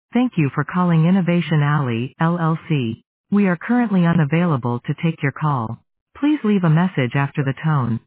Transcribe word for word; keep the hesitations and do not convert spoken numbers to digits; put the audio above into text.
Thank you for calling Innovation Alley, L L C. We are currently unavailable to take your call. Please leave a message after the tone.